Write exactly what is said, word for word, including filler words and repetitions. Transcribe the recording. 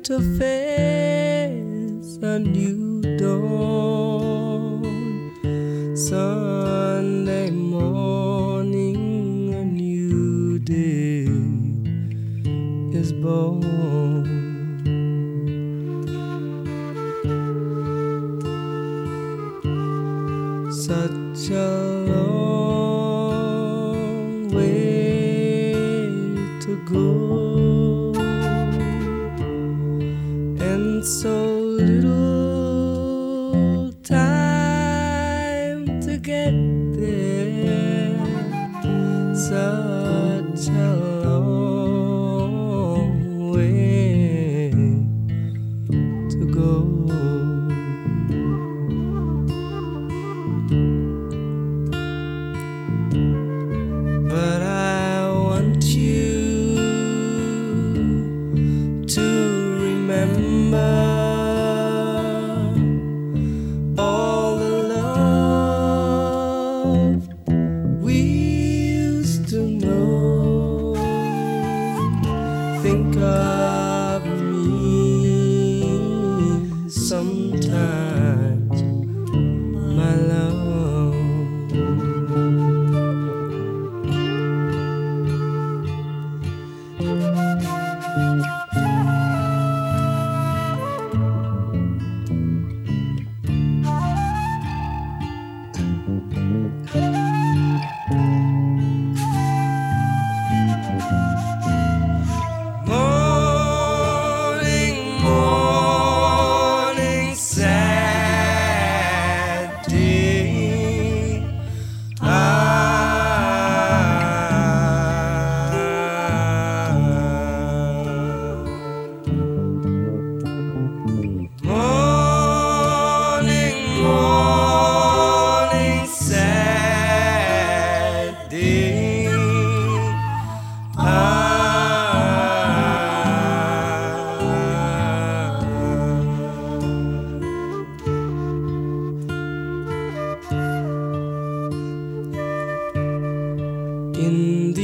to face a new dawn. Sunday morning, a new day is born. Such a long way to go, and so little time to get there. Such a long way to go. But I want you to remember all the love we used to know. Think of me sometimes, my love. Morning, morning, sad day. Morning, morning, sad day. In the